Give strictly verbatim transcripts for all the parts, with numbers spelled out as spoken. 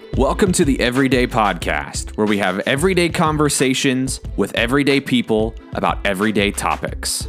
Welcome to the Everyday Podcast, where we have everyday conversations with everyday people about everyday topics.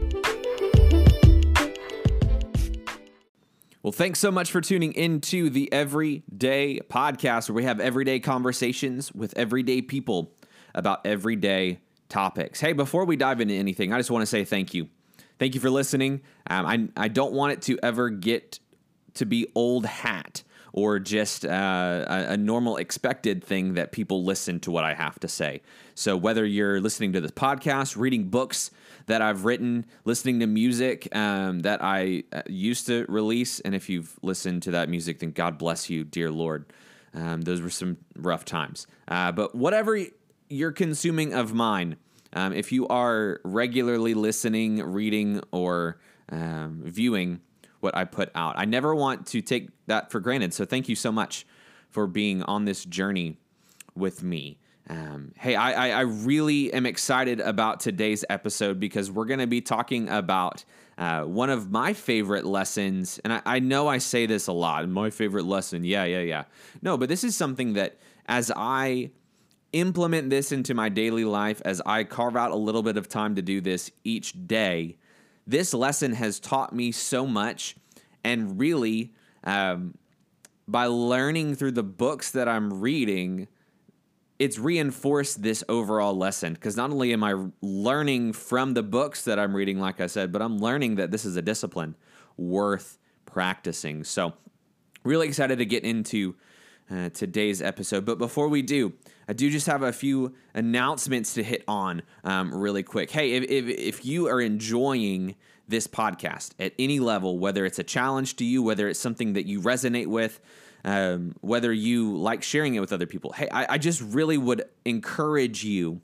Well, thanks so much for tuning into the Everyday Podcast, where we have everyday conversations with everyday people about everyday topics. Hey, before we dive into anything, I just want to say thank you. Thank you for listening. Um, I, I don't want it to ever get to be old hat or just uh, a, a normal expected thing that people listen to what I have to say. So whether you're listening to this podcast, reading books that I've written, listening to music um, that I used to release, and if you've listened to that music, then God bless you, dear Lord. Um, those were some rough times. Uh, but whatever you're consuming of mine, um, if you are regularly listening, reading, or um, viewing what I put out, I never want to take that for granted. So thank you so much for being on this journey with me. Um, hey, I, I, I really am excited about today's episode because we're going to be talking about uh, one of my favorite lessons. And I, I know I say this a lot, my favorite lesson. Yeah, yeah, yeah. No, but this is something that as I implement this into my daily life, as I carve out a little bit of time to do this each day, this lesson has taught me so much, and really, um, by learning through the books that I'm reading, it's reinforced this overall lesson, because not only am I learning from the books that I'm reading, like I said, but I'm learning that this is a discipline worth practicing. So really excited to get into uh, today's episode. But before we do, I do just have a few announcements to hit on um, really quick. Hey, if, if, if you are enjoying this podcast at any level, whether it's a challenge to you, whether it's something that you resonate with, um, whether you like sharing it with other people, hey, I, I just really would encourage you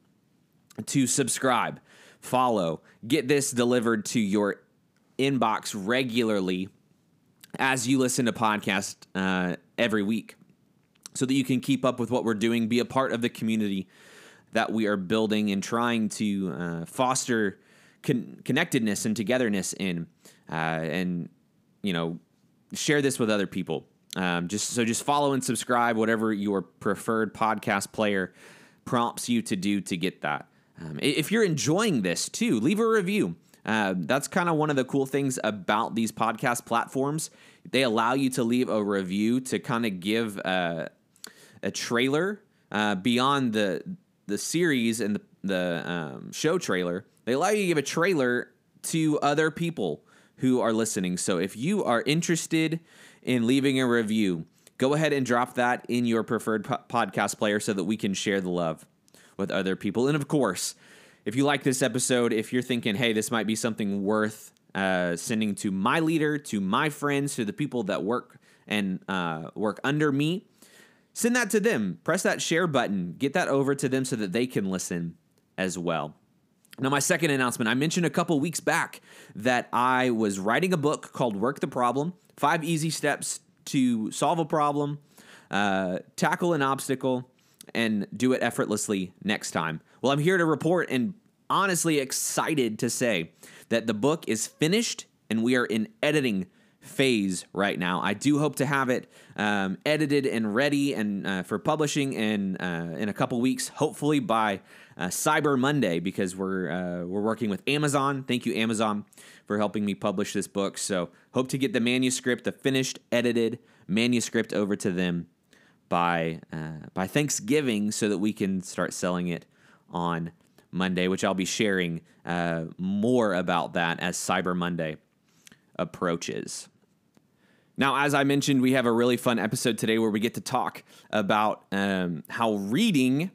to subscribe, follow, get this delivered to your inbox regularly as you listen to podcasts uh, every week, so that you can keep up with what we're doing, be a part of the community that we are building and trying to uh, foster con- connectedness and togetherness in, uh, and, you know, share this with other people. Um, just so just follow and subscribe, whatever your preferred podcast player prompts you to do to get that. Um, if you're enjoying this too, leave a review. Uh, that's kind of one of the cool things about these podcast platforms. They allow you to leave a review to kind of give uh, a trailer uh, beyond the the series and the, the um, show trailer. They allow you to give a trailer to other people who are listening. So if you are interested in leaving a review, go ahead and drop that in your preferred po- podcast player so that we can share the love with other people. And of course, if you like this episode, if you're thinking, hey, this might be something worth uh, sending to my leader, to my friends, to the people that work and uh, work under me, send that to them. Press that share button. Get that over to them so that they can listen as well. Now, my second announcement, I mentioned a couple weeks back that I was writing a book called Work the Problem, Five Easy Steps to Solve a Problem, uh, Tackle an Obstacle, and Do It Effortlessly Next Time. Well, I'm here to report and honestly excited to say that the book is finished and we are in editing phase right now. I do hope to have it um, edited and ready and uh, for publishing in uh, in a couple weeks, hopefully by uh, Cyber Monday, because we're uh, we're working with Amazon. Thank you, Amazon, for helping me publish this book. So hope to get the manuscript, the finished edited manuscript, over to them by uh, by Thanksgiving, so that we can start selling it on Monday, which I'll be sharing uh, more about that as Cyber Monday approaches. Now, as I mentioned, we have a really fun episode today where we get to talk about um, how reading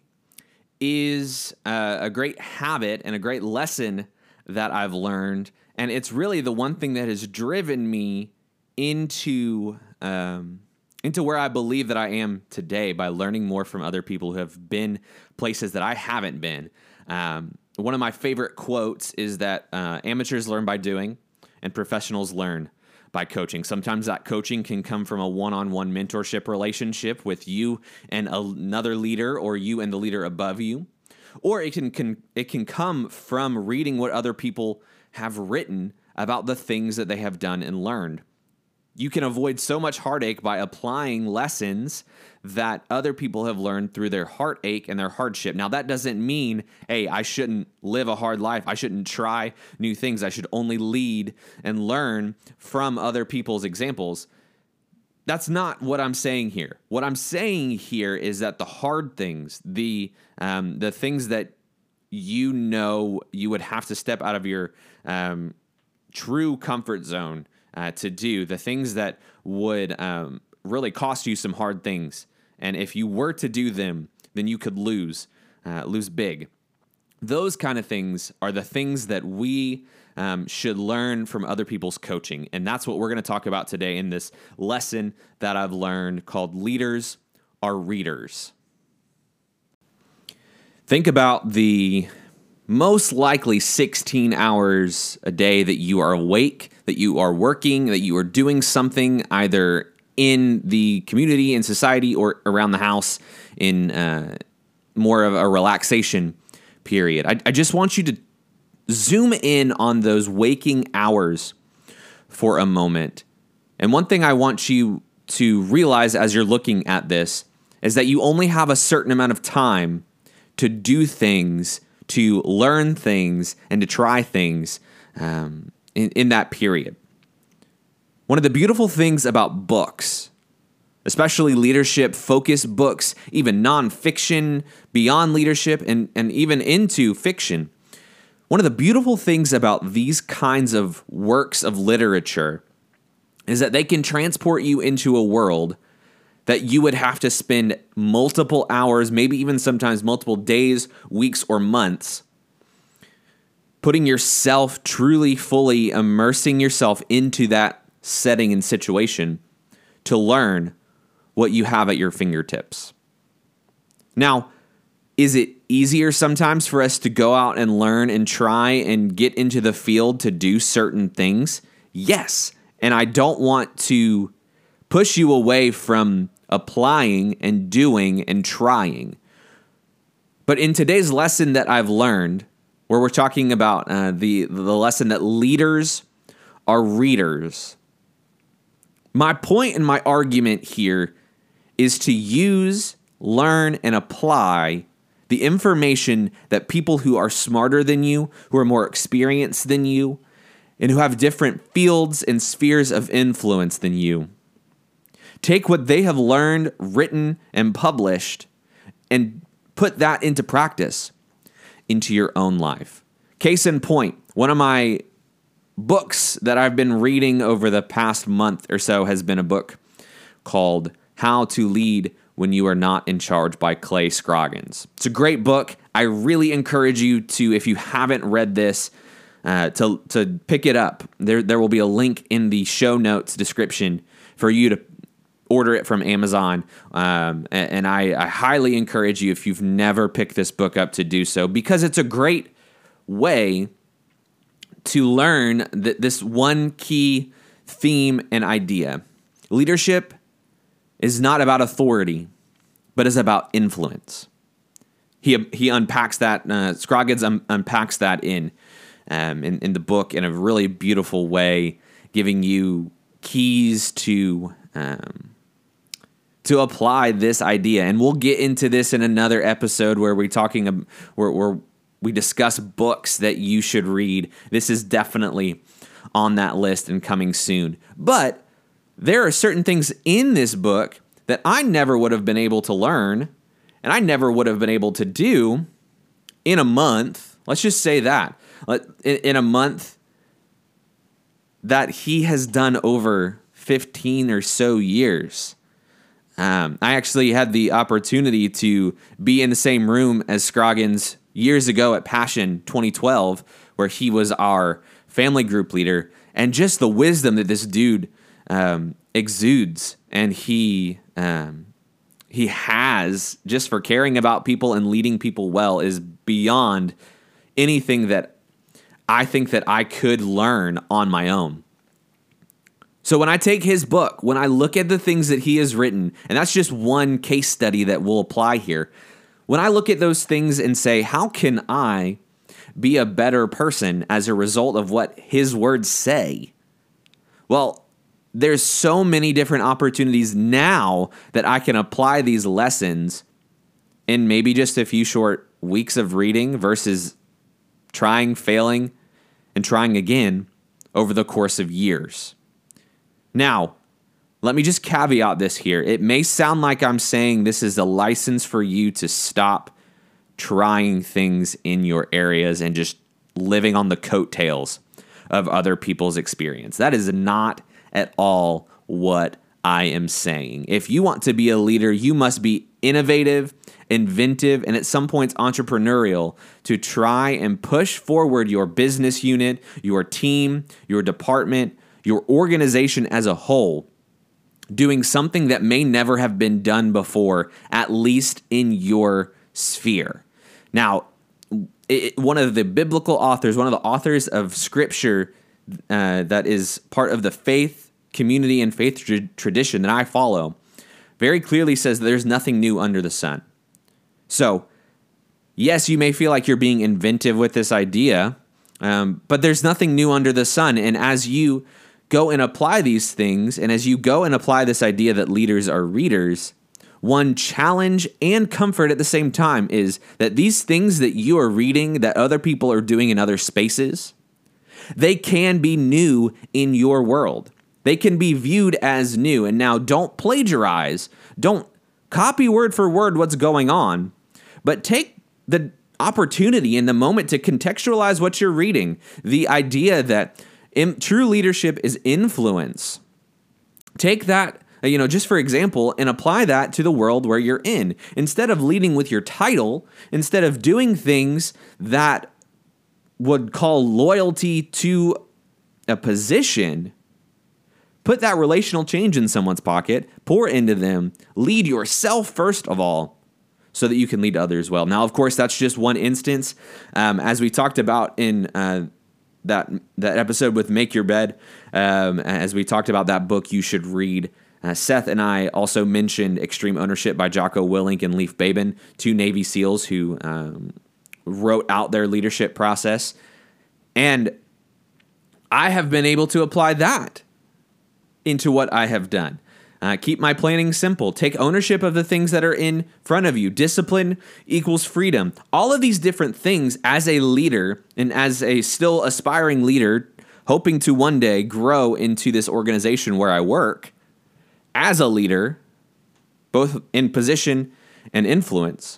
is uh, a great habit and a great lesson that I've learned. And it's really the one thing that has driven me into um, into where I believe that I am today, by learning more from other people who have been places that I haven't been. Um, one of my favorite quotes is that uh, amateurs learn by doing and professionals learn by coaching. Sometimes that coaching can come from a one-on-one mentorship relationship with you and another leader, or you and the leader above you. Or it can, can it can come from reading what other people have written about the things that they have done and learned. You can avoid so much heartache by applying lessons that other people have learned through their heartache and their hardship. Now, that doesn't mean, hey, I shouldn't live a hard life. I shouldn't try new things. I should only lead and learn from other people's examples. That's not what I'm saying here. What I'm saying here is that the hard things, the um, the things that you know you would have to step out of your um, true comfort zone uh, to do, the things that would um, really cost you some hard things. And if you were to do them, then you could lose, uh, lose big. Those kind of things are the things that we um, should learn from other people's coaching. And that's what we're going to talk about today in this lesson that I've learned called Leaders Are Readers. Think about the most likely sixteen hours a day that you are awake, that you are working, that you are doing something either in the community, in society, or around the house in uh, more of a relaxation period. I, I just want you to zoom in on those waking hours for a moment. And one thing I want you to realize as you're looking at this is that you only have a certain amount of time to do things, to learn things, and to try things um, in, in that period. One of the beautiful things about books, especially leadership-focused books, even nonfiction, beyond leadership, and, and even into fiction, one of the beautiful things about these kinds of works of literature is that they can transport you into a world that you would have to spend multiple hours, maybe even sometimes multiple days, weeks, or months, putting yourself truly, fully immersing yourself into that setting and situation to learn what you have at your fingertips. Now, is it easier sometimes for us to go out and learn and try and get into the field to do certain things? Yes. And I don't want to push you away from applying and doing and trying. But in today's lesson that I've learned, where we're talking about uh, the, the lesson that leaders are readers, my point and my argument here is to use, learn, and apply the information that people who are smarter than you, who are more experienced than you, and who have different fields and spheres of influence than you. Take what they have learned, written, and published, and put that into practice into your own life. Case in point, one of my books that I've been reading over the past month or so has been a book called How to Lead When You Are Not in Charge by Clay Scroggins. It's a great book. I really encourage you to, if you haven't read this, uh, to to pick it up. There, there will be a link in the show notes description for you to order it from Amazon. Um, and and I, I highly encourage you, if you've never picked this book up, to do so, because it's a great way to learn that this one key theme and idea. Leadership is not about authority, but is about influence. He he unpacks that, uh, Scroggins un- unpacks that in, um, in in the book in a really beautiful way, giving you keys to um, to apply this idea. And we'll get into this in another episode where we're talking, where, where we discuss books that you should read. This is definitely on that list and coming soon. But there are certain things in this book that I never would have been able to learn, and I never would have been able to do in a month. Let's just say that. In a month that he has done over fifteen or so years. Um, I actually had the opportunity to be in the same room as Scroggins years ago at Passion twenty twelve, where he was our family group leader, and just the wisdom that this dude um, exudes and he um, he has just for caring about people and leading people well is beyond anything that I think that I could learn on my own. So when I take his book, when I look at the things that he has written, and that's just one case study that will apply here, when I look at those things and say, how can I be a better person as a result of what his words say? Well, there's so many different opportunities now that I can apply these lessons in maybe just a few short weeks of reading versus trying, failing, and trying again over the course of years. Now, let me just caveat this here. It may sound like I'm saying this is a license for you to stop trying things in your areas and just living on the coattails of other people's experience. That is not at all what I am saying. If you want to be a leader, you must be innovative, inventive, and at some points entrepreneurial to try and push forward your business unit, your team, your department, your organization as a whole, doing something that may never have been done before, at least in your sphere. Now, it, one of the biblical authors, one of the authors of scripture uh, that is part of the faith community and faith tra- tradition that I follow, very clearly says that there's nothing new under the sun. So, yes, you may feel like you're being inventive with this idea, um, but there's nothing new under the sun. And as you go and apply these things, and as you go and apply this idea that leaders are readers, one challenge and comfort at the same time is that these things that you are reading that other people are doing in other spaces, they can be new in your world. They can be viewed as new. And now don't plagiarize. Don't copy word for word what's going on, but take the opportunity in the moment to contextualize what you're reading. The idea that in, true leadership is influence. Take that, you know, just for example, and apply that to the world where you're in. Instead of leading with your title, instead of doing things that would call loyalty to a position, put that relational change in someone's pocket, pour into them, lead yourself first of all, so that you can lead others well. Now, of course, that's just one instance. Um, as we talked about in uh, that that episode with Make Your Bed, um, as we talked about that book you should read, uh, Seth and I also mentioned Extreme Ownership by Jocko Willink and Leif Babin, two Navy SEALs who um, wrote out their leadership process. And I have been able to apply that into what I have done. Uh, keep my planning simple. Take ownership of the things that are in front of you. Discipline equals freedom. All of these different things as a leader and as a still aspiring leader, hoping to one day grow into this organization where I work, as a leader, both in position and influence.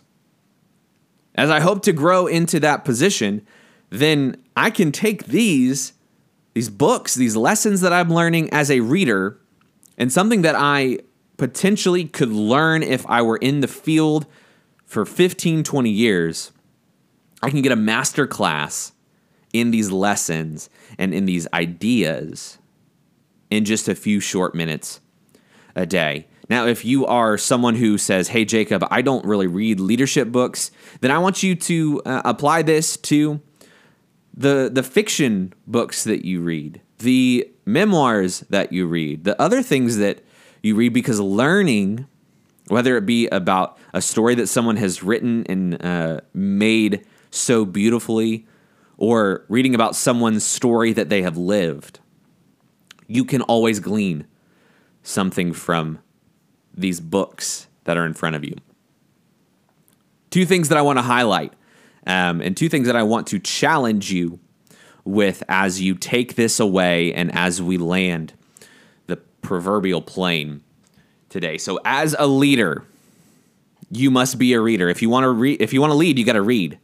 As I hope to grow into that position, then I can take these These books, these lessons that I'm learning as a reader, and something that I potentially could learn if I were in the field for fifteen, twenty years, I can get a master class in these lessons and in these ideas in just a few short minutes a day. Now, if you are someone who says, hey, Jacob, I don't really read leadership books, then I want you to uh, apply this to the the fiction books that you read, the memoirs that you read, the other things that you read, because learning, whether it be about a story that someone has written and uh, made so beautifully, or reading about someone's story that they have lived, you can always glean something from these books that are in front of you. Two things that I want to highlight. Um, and two things that I want to challenge you with as you take this away and as we land the proverbial plane today. So as a leader, you must be a reader. If you want to read, if you want to lead, you got to read.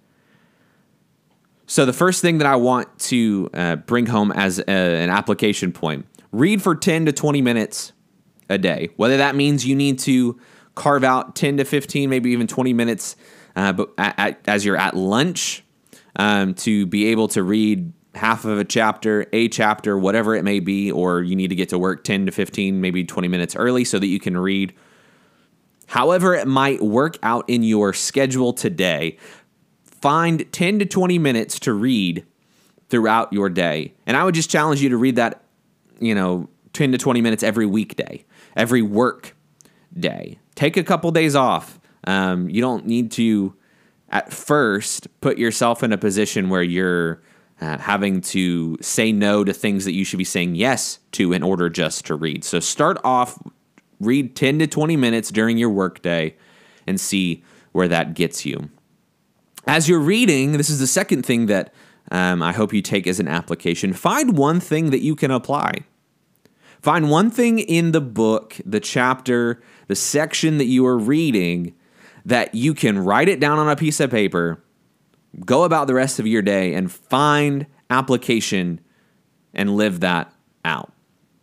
So the first thing that I want to uh, bring home as a, an application point, read for ten to twenty minutes a day. Whether that means you need to carve out ten to fifteen, maybe even twenty minutes Uh, but at, at, as you're at lunch, um, to be able to read half of a chapter, a chapter, whatever it may be, or you need to get to work ten to fifteen, maybe twenty minutes early so that you can read. However it might work out in your schedule today, find ten to twenty minutes to read throughout your day. And I would just challenge you to read that, you know, ten to twenty minutes every weekday, every work day. Take a couple days off. Um, you don't need to, at first, put yourself in a position where you're uh, having to say no to things that you should be saying yes to in order just to read. So start off, read ten to twenty minutes during your workday and see where that gets you. As you're reading, this is the second thing that um, I hope you take as an application. Find one thing that you can apply. Find one thing in the book, the chapter, the section that you are reading that you can write it down on a piece of paper, go about the rest of your day, and find application and live that out.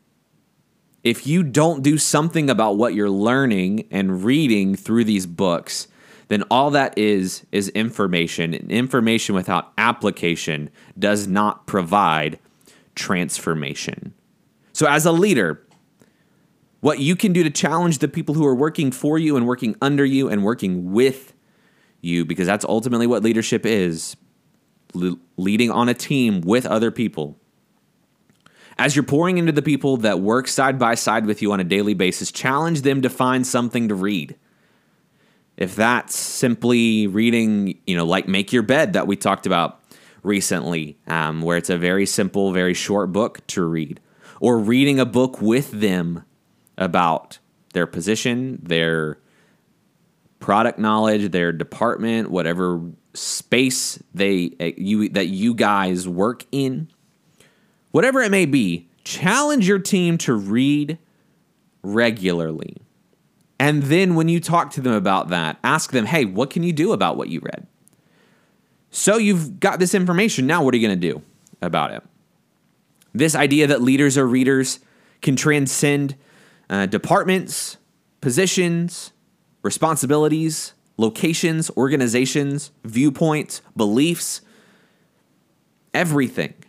If you don't do something about what you're learning and reading through these books, then all that is is information. And information without application does not provide transformation. So as a leader, what you can do to challenge the people who are working for you and working under you and working with you, because that's ultimately what leadership is, le- leading on a team with other people. As you're pouring into the people that work side by side with you on a daily basis, challenge them to find something to read. If that's simply reading, you know, like Make Your Bed that we talked about recently, um, where it's a very simple, very short book to read, or reading a book with them about their position, their product knowledge, their department, whatever space they you that you guys work in, whatever it may be, challenge your team to read regularly. And then when you talk to them about that, ask them, hey, what can you do about what you read? So you've got this information. Now what are you going to do about it? This idea that leaders are readers can transcend uh, departments, positions, responsibilities, locations, organizations, viewpoints, beliefs, everything.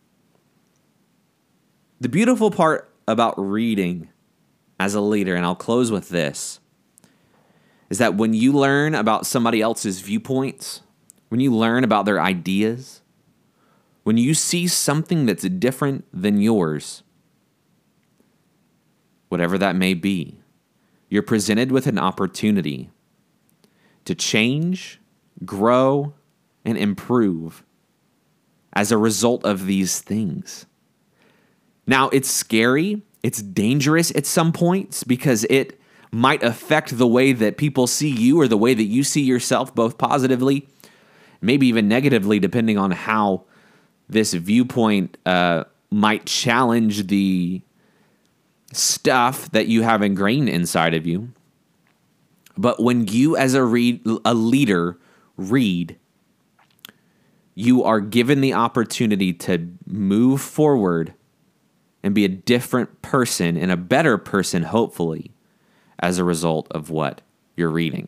The beautiful part about reading as a leader, and I'll close with this, is that when you learn about somebody else's viewpoints, when you learn about their ideas, when you see something that's different than yours, whatever that may be, you're presented with an opportunity to change, grow, and improve as a result of these things. Now, it's scary. It's dangerous at some points because it might affect the way that people see you or the way that you see yourself, both positively, maybe even negatively, depending on how this viewpoint uh, might challenge the stuff that you have ingrained inside of you. But when you as a read a leader read, you are given the opportunity to move forward and be a different person and a better person, hopefully, as a result of what you're reading.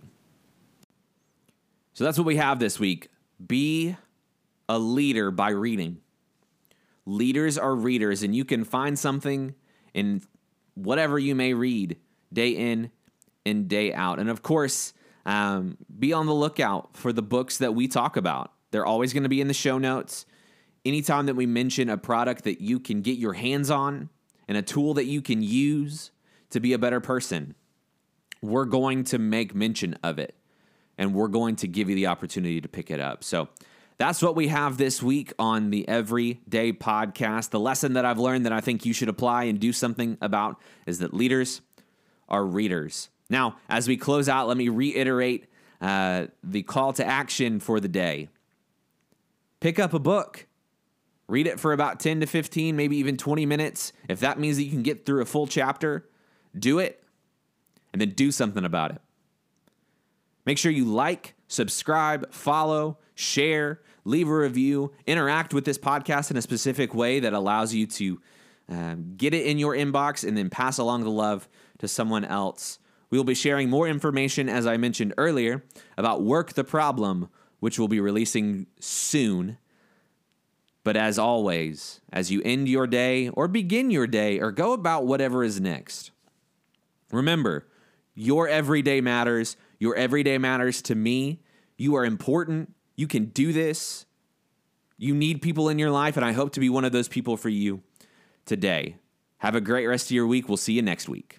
So that's what we have this week. Be a leader by reading. Leaders are readers, and you can find something in whatever you may read day in and day out. And of course, um, be on the lookout for the books that we talk about. They're always going to be in the show notes. Anytime that we mention a product that you can get your hands on and a tool that you can use to be a better person, we're going to make mention of it, and we're going to give you the opportunity to pick it up. So that's what we have this week on the Everyday Podcast. The lesson that I've learned that I think you should apply and do something about is that leaders are readers. Now, as we close out, let me reiterate uh, the call to action for the day. Pick up a book. Read it for about ten to fifteen, maybe even twenty minutes. If that means that you can get through a full chapter, do it, and then do something about it. Make sure you like, subscribe, follow, share, leave a review, interact with this podcast in a specific way that allows you to um, get it in your inbox and then pass along the love to someone else. We will be sharing more information, as I mentioned earlier, about Work the Problem, which we'll be releasing soon. But as always, as you end your day or begin your day or go about whatever is next, remember, your everyday matters. Your everyday matters to me. You are important. You can do this. You need people in your life, and I hope to be one of those people for you today. Have a great rest of your week. We'll see you next week.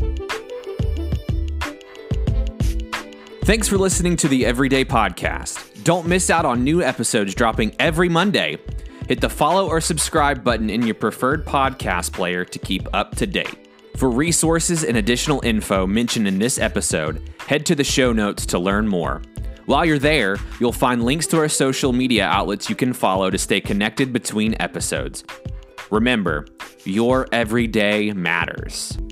Thanks for listening to the Everyday Podcast. Don't miss out on new episodes dropping every Monday. Hit the follow or subscribe button in your preferred podcast player to keep up to date. For resources and additional info mentioned in this episode, head to the show notes to learn more. While you're there, you'll find links to our social media outlets you can follow to stay connected between episodes. Remember, your everyday matters.